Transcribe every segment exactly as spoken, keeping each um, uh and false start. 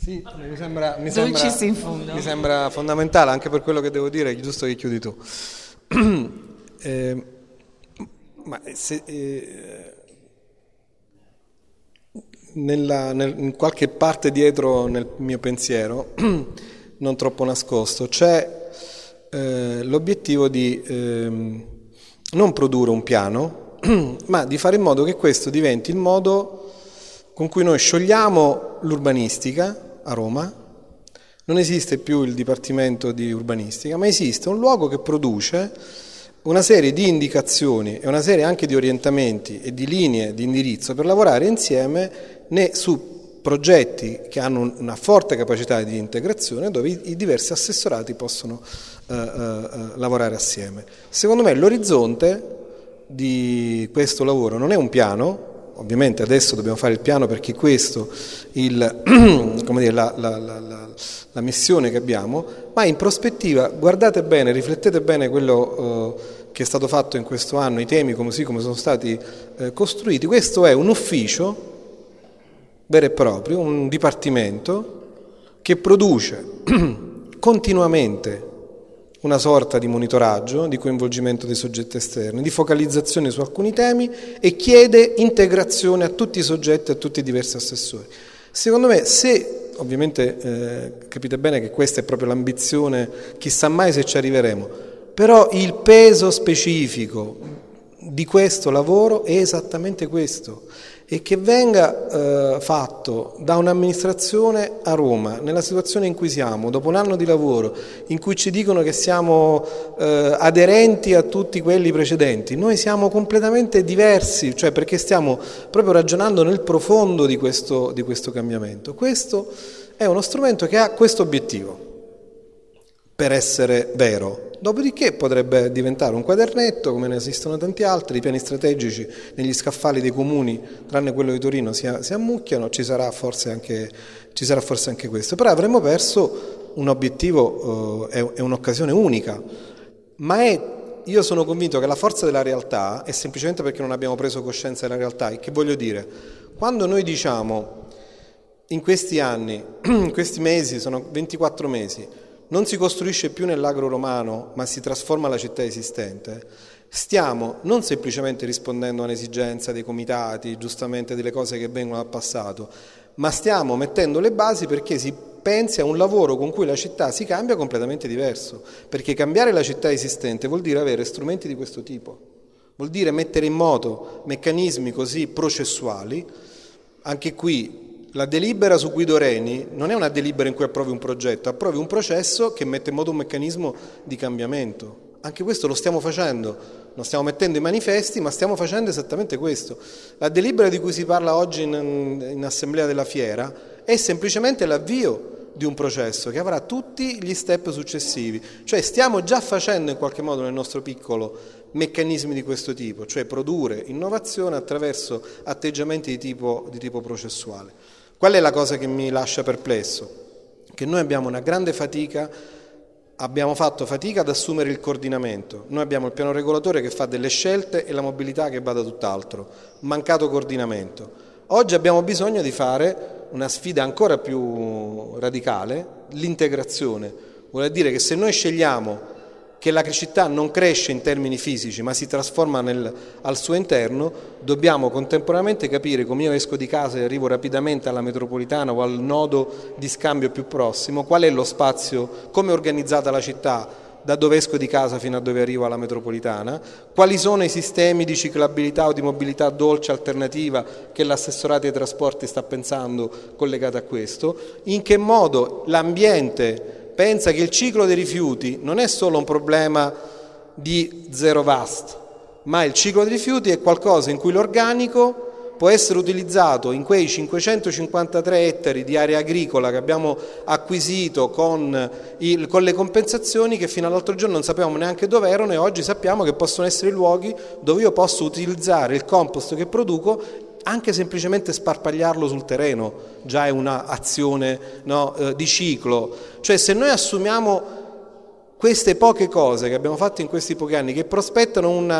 Sì, mi sembra, mi Dulcis sembra, in fundo. mi sembra fondamentale anche per quello che devo dire, è giusto che chiudi tu. eh, ma se, eh, nella, nel, in qualche parte dietro nel mio pensiero, non troppo nascosto, c'è eh, l'obiettivo di eh, non produrre un piano, ma di fare in modo che questo diventi il modo con cui noi sciogliamo l'urbanistica a Roma. Non esiste più il Dipartimento di Urbanistica, ma esiste un luogo che produce una serie di indicazioni e una serie anche di orientamenti e di linee di indirizzo per lavorare insieme né su progetti che hanno una forte capacità di integrazione dove i, i diversi assessorati possono uh, uh, uh, lavorare assieme. Secondo me l'orizzonte di questo lavoro non è un piano. Ovviamente adesso dobbiamo fare il piano perché questo il, come dire, la, la, la, la, la missione che abbiamo, ma in prospettiva guardate bene, riflettete bene quello eh, che è stato fatto in questo anno, i temi così come sono stati eh, costruiti. Questo è un ufficio vero e proprio, un dipartimento che produce continuamente una sorta di monitoraggio, di coinvolgimento dei soggetti esterni, di focalizzazione su alcuni temi e chiede integrazione a tutti i soggetti, a tutti i diversi assessori. Secondo me, se ovviamente eh, capite bene che questa è proprio l'ambizione, chissà mai se ci arriveremo, però il peso specifico di questo lavoro è esattamente questo, e che venga eh, fatto da un'amministrazione a Roma, nella situazione in cui siamo, dopo un anno di lavoro, in cui ci dicono che siamo eh, aderenti a tutti quelli precedenti, noi siamo completamente diversi, cioè perché stiamo proprio ragionando nel profondo di questo, di questo cambiamento. Questo è uno strumento che ha questo obiettivo, per essere vero. Dopodiché potrebbe diventare un quadernetto, come ne esistono tanti altri, i piani strategici negli scaffali dei comuni, tranne quello di Torino, si, si ammucchiano, ci sarà forse anche, ci sarà forse anche questo. Però avremmo perso un obiettivo, eh, è, è un'occasione unica, ma è, io sono convinto che la forza della realtà è semplicemente perché non abbiamo preso coscienza della realtà. E che voglio dire? Quando noi diciamo, in questi anni, in questi mesi, sono ventiquattro mesi, non si costruisce più nell'agro romano, ma si trasforma la città esistente, stiamo non semplicemente rispondendo a un'esigenza dei comitati, giustamente delle cose che vengono dal passato, ma stiamo mettendo le basi perché si pensi a un lavoro con cui la città si cambia completamente diverso, perché cambiare la città esistente vuol dire avere strumenti di questo tipo, vuol dire mettere in moto meccanismi così processuali. Anche qui la delibera su Guido Reni non è una delibera in cui approvi un progetto, approvi un processo che mette in moto un meccanismo di cambiamento. Anche questo lo stiamo facendo, non stiamo mettendo i manifesti, ma stiamo facendo esattamente questo. La delibera di cui si parla oggi in, in assemblea della fiera è semplicemente l'avvio di un processo che avrà tutti gli step successivi, cioè stiamo già facendo in qualche modo nel nostro piccolo meccanismi di questo tipo, cioè produrre innovazione attraverso atteggiamenti di tipo, di tipo processuale. Qual è la cosa che mi lascia perplesso? Che noi abbiamo una grande fatica, abbiamo fatto fatica ad assumere il coordinamento. Noi abbiamo il piano regolatore che fa delle scelte e la mobilità che va da tutt'altro. Mancato coordinamento. Oggi abbiamo bisogno di fare una sfida ancora più radicale, l'integrazione. Vuol dire che se noi scegliamo che la città non cresce in termini fisici ma si trasforma nel, al suo interno, dobbiamo contemporaneamente capire come io esco di casa e arrivo rapidamente alla metropolitana o al nodo di scambio più prossimo, qual è lo spazio, come è organizzata la città da dove esco di casa fino a dove arrivo alla metropolitana, quali sono i sistemi di ciclabilità o di mobilità dolce alternativa che l'assessorato ai trasporti sta pensando collegata a questo, in che modo l'ambiente pensa che il ciclo dei rifiuti non è solo un problema di zero waste, ma il ciclo dei rifiuti è qualcosa in cui l'organico può essere utilizzato in quei cinquecentocinquantatré ettari di area agricola che abbiamo acquisito con, il, con le compensazioni che fino all'altro giorno non sapevamo neanche dove erano e oggi sappiamo che possono essere luoghi dove io posso utilizzare il compost che produco, anche semplicemente sparpagliarlo sul terreno, già è un'azione no, eh, di ciclo. Cioè se noi assumiamo queste poche cose che abbiamo fatto in questi pochi anni, che prospettano una,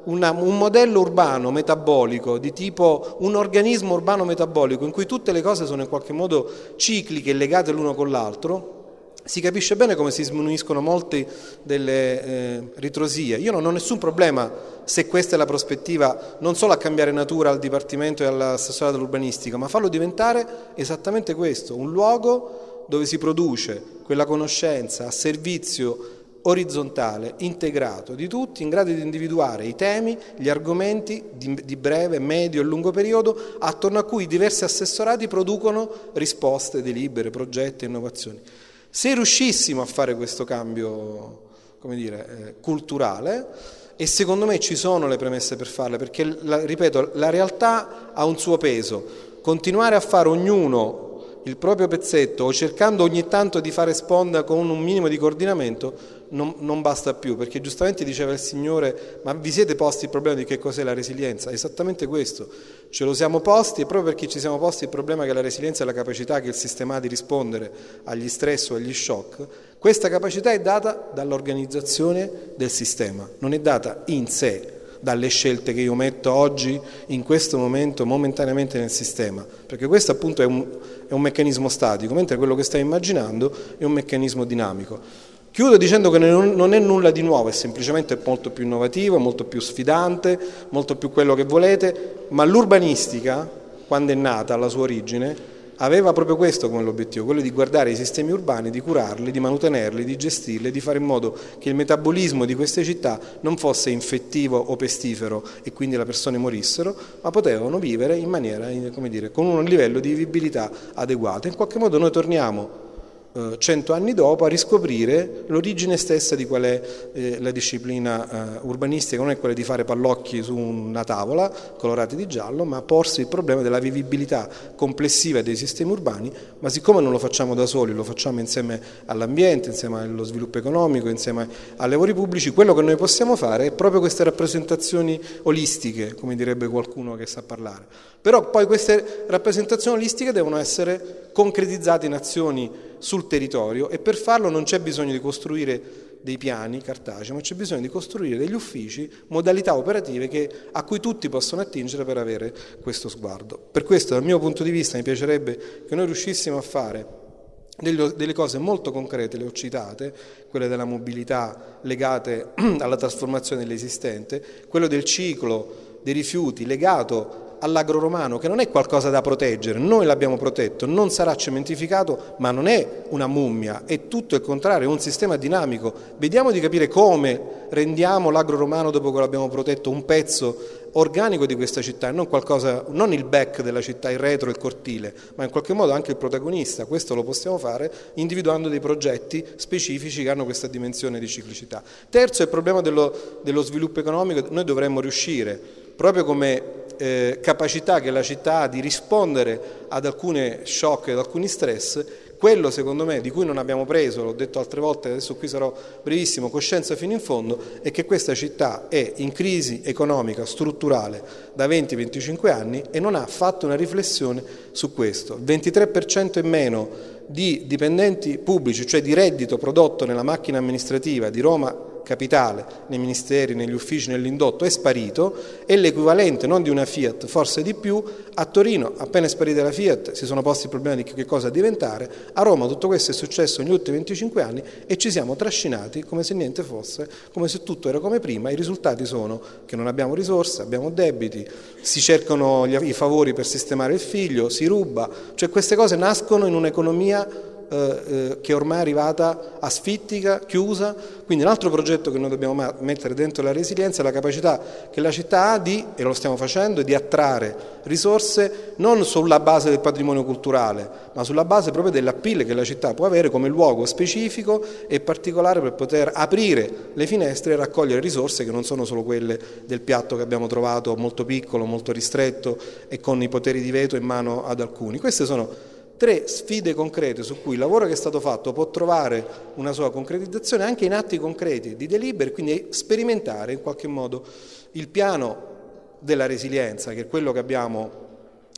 una, un modello urbano metabolico di tipo un organismo urbano metabolico in cui tutte le cose sono in qualche modo cicliche e legate l'uno con l'altro, si capisce bene come si sminuiscono molte delle eh, ritrosie. Io non ho nessun problema, se questa è la prospettiva, non solo a cambiare natura al Dipartimento e all'assessorato dell'urbanistica, ma farlo diventare esattamente questo, un luogo dove si produce quella conoscenza a servizio orizzontale, integrato di tutti, in grado di individuare i temi, gli argomenti di, di breve, medio e lungo periodo attorno a cui diversi assessorati producono risposte, delibere, progetti e innovazioni. Se riuscissimo a fare questo cambio, come dire, eh, culturale, e secondo me ci sono le premesse per farle, perché, la, ripeto, la realtà ha un suo peso. Continuare a fare ognuno il proprio pezzetto o cercando ogni tanto di fare sponda con un minimo di coordinamento non, non basta più, perché giustamente diceva il Signore: ma vi siete posti il problema di che cos'è la resilienza? Esattamente questo, ce lo siamo posti, e proprio perché ci siamo posti il problema che la resilienza è la capacità che il sistema ha di rispondere agli stress o agli shock. Questa capacità è data dall'organizzazione del sistema, non è data in sé dalle scelte che io metto oggi, in questo momento, momentaneamente nel sistema, perché questo appunto è un, è un meccanismo statico, mentre quello che stai immaginando è un meccanismo dinamico. Chiudo dicendo che non è nulla di nuovo, è semplicemente molto più innovativo, molto più sfidante, molto più quello che volete, ma l'urbanistica, quando è nata alla sua origine, aveva proprio questo come l'obiettivo, quello di guardare i sistemi urbani, di curarli, di manutenerli, di gestirli, di fare in modo che il metabolismo di queste città non fosse infettivo o pestifero e quindi le persone morissero, ma potevano vivere in maniera, come dire, con un livello di vivibilità adeguato. In qualche modo noi torniamo cento anni dopo a riscoprire l'origine stessa di qual è eh, la disciplina eh, urbanistica. Non è quella di fare pallocchi su una tavola colorati di giallo, ma porsi il problema della vivibilità complessiva dei sistemi urbani, ma siccome non lo facciamo da soli, lo facciamo insieme all'ambiente, insieme allo sviluppo economico, insieme ai lavori pubblici, quello che noi possiamo fare è proprio queste rappresentazioni olistiche, come direbbe qualcuno che sa parlare. Però poi queste rappresentazioni olistiche devono essere concretizzate in azioni sul territorio, e per farlo non c'è bisogno di costruire dei piani cartacei, ma c'è bisogno di costruire degli uffici, modalità operative che, a cui tutti possono attingere per avere questo sguardo. Per questo, dal mio punto di vista, mi piacerebbe che noi riuscissimo a fare delle cose molto concrete, le ho citate, quelle della mobilità legate alla trasformazione dell'esistente, quello del ciclo dei rifiuti legato all'agro-romano, che non è qualcosa da proteggere, noi l'abbiamo protetto, non sarà cementificato, ma non è una mummia, è tutto il contrario, è un sistema dinamico. Vediamo di capire come rendiamo l'agro-romano, dopo che l'abbiamo protetto, un pezzo organico di questa città, e non qualcosa, non il back della città, il retro, il cortile, ma in qualche modo anche il protagonista. Questo lo possiamo fare individuando dei progetti specifici che hanno questa dimensione di ciclicità. Terzo, il problema dello, dello sviluppo economico. Noi dovremmo riuscire, proprio come eh, capacità che la città ha di rispondere ad alcune shock, ad alcuni stress, quello secondo me di cui non abbiamo preso, l'ho detto altre volte, adesso qui sarò brevissimo, coscienza fino in fondo, è che questa città è in crisi economica strutturale da venti venticinque anni e non ha fatto una riflessione su questo. Il ventitré per cento in meno di dipendenti pubblici, cioè di reddito prodotto nella macchina amministrativa di Roma Capitale, nei ministeri, negli uffici, nell'indotto, è sparito, è l'equivalente non di una Fiat, forse di più. A Torino, appena è sparita la Fiat, si sono posti il problema di che cosa diventare. A Roma tutto questo è successo negli ultimi venticinque anni e ci siamo trascinati come se niente fosse, come se tutto era come prima. I risultati sono che non abbiamo risorse, abbiamo debiti, si cercano gli, i favori per sistemare il figlio, si ruba, cioè queste cose nascono in un'economia Eh, eh, che ormai è arrivata asfittica, chiusa. Quindi un altro progetto che noi dobbiamo ma- mettere dentro la resilienza è la capacità che la città ha di, e lo stiamo facendo, di attrarre risorse non sulla base del patrimonio culturale, ma sulla base proprio dell'appeal che la città può avere come luogo specifico e particolare per poter aprire le finestre e raccogliere risorse che non sono solo quelle del piatto che abbiamo trovato molto piccolo, molto ristretto e con i poteri di veto in mano ad alcuni. Queste sono tre sfide concrete su cui il lavoro che è stato fatto può trovare una sua concretizzazione anche in atti concreti di delibere, quindi sperimentare in qualche modo il piano della resilienza, che è quello che abbiamo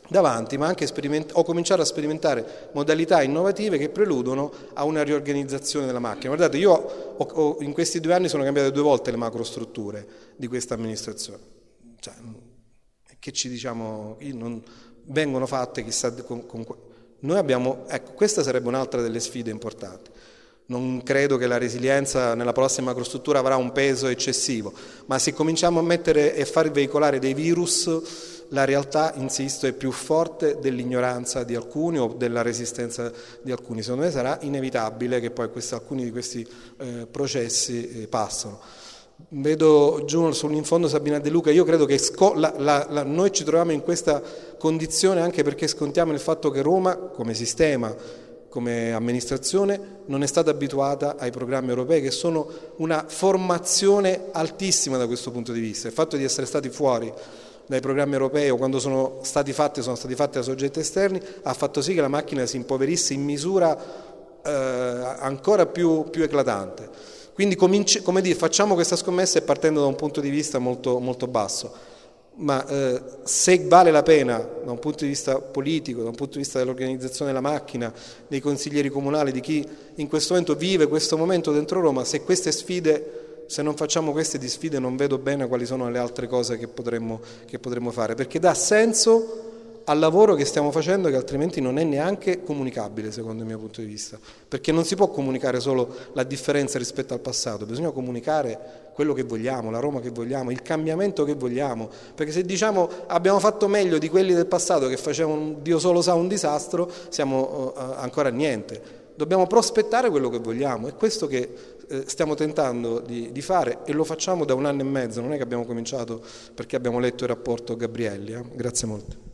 davanti, ma anche speriment- ho cominciato a sperimentare modalità innovative che preludono a una riorganizzazione della macchina. Guardate, io ho, ho, in questi due anni sono cambiate due volte le macrostrutture di questa amministrazione. Cioè, che ci diciamo, non, vengono fatte chissà con, con, noi abbiamo, ecco, questa sarebbe un'altra delle sfide importanti. Non credo che la resilienza nella prossima macrostruttura avrà un peso eccessivo, ma se cominciamo a mettere e far veicolare dei virus, la realtà, insisto, è più forte dell'ignoranza di alcuni o della resistenza di alcuni. Secondo me sarà inevitabile che poi questi, alcuni di questi eh, processi eh, passano. Vedo giù in fondo Sabina De Luca, io credo che sco- la, la, la, noi ci troviamo in questa condizione anche perché scontiamo il fatto che Roma, come sistema, come amministrazione, non è stata abituata ai programmi europei che sono una formazione altissima da questo punto di vista. Il fatto di essere stati fuori dai programmi europei o quando sono stati fatti sono stati fatti da soggetti esterni ha fatto sì che la macchina si impoverisse in misura eh, ancora più, più eclatante. Quindi cominci, come dire, facciamo questa scommessa e partendo da un punto di vista molto, molto basso, ma eh, se vale la pena da un punto di vista politico, da un punto di vista dell'organizzazione della macchina, dei consiglieri comunali, di chi in questo momento vive questo momento dentro Roma, se queste sfide, se non facciamo queste di sfide non vedo bene quali sono le altre cose che potremmo, che potremmo fare, perché dà senso al lavoro che stiamo facendo che altrimenti non è neanche comunicabile secondo il mio punto di vista, perché non si può comunicare solo la differenza rispetto al passato, bisogna comunicare quello che vogliamo, la Roma che vogliamo, il cambiamento che vogliamo, perché se diciamo abbiamo fatto meglio di quelli del passato che facevano Dio solo sa un disastro, siamo uh, ancora a niente, dobbiamo prospettare quello che vogliamo, è questo che eh, stiamo tentando di, di fare e lo facciamo da un anno e mezzo, non è che abbiamo cominciato perché abbiamo letto il rapporto Gabrielli, eh? Grazie molto.